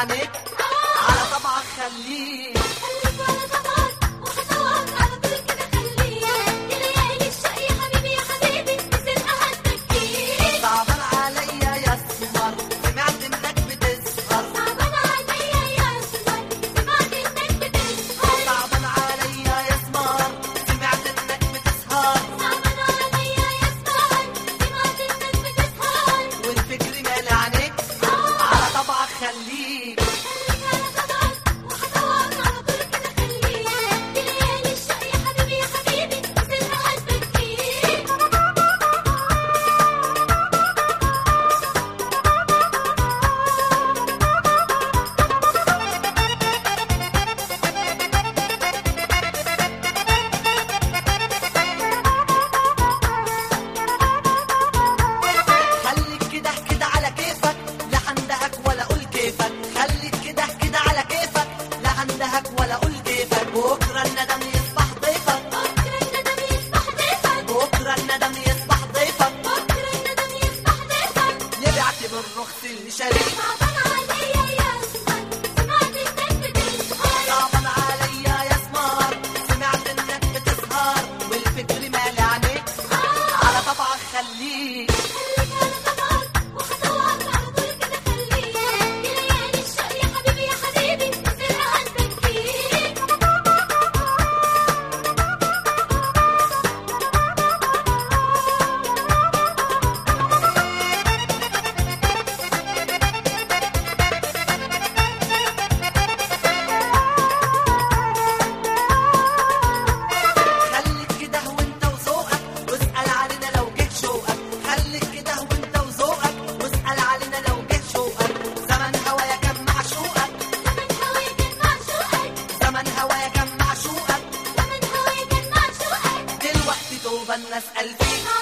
عينيك على طبعك خليك على طبعك وخطوات على طول كده خليك يا ليالي الشوق يا حبيبي يا حبيبي بسرقة هتبكيك صعبان عليا يا سمر سمعت انك بتسهر صعبان عليا يا سمر سمعت انك بتسهر صعبان عليا يا سمر سمعت انك بتسهر صعبان عليا يا سمر سمعت انك بتسهر والفكر مال عينيك على طبعك خليك على طبعك وخطوات على طول كده خليك يا ليالي الشوق يا حبيبي يا حبيبي بسرقة هتبكيك خليك كده كده على كيفك لا هندهك ولا اقول كيفك خليك كده كده على كيفك لا هندهك ولا اقول كيفك بكره الندم يصبح ضيفك بكرة الندم يصبح ضيفك بكره الندم يصبح ضيفك بكرة الندم يصبح ضيفك يبعت بالرخص اللي شاريه صعبان عليا يا سمر سمعت انك بتسهر صعبان عليا يا سمار سمعت انك بتسهر والفكر مالي عينيك على طبعك خليك خليك على طبعك وخطوات على طول كده خليك يا ليالي الشوق يا حبيبي يا حبيبي بسرقة هتبكيك خليك كده وانت وذوقك واسأل علينا لو جه شوقك خليك كده وانت وذوقك واسأل علينا لو جه شوقك زمن هوايا كان معشوقك زمن هوايا كان معشوقك زمن هوايا كان معشوقك زمن هوايا كان معشوقك دلوقتي توبة الناس ألفين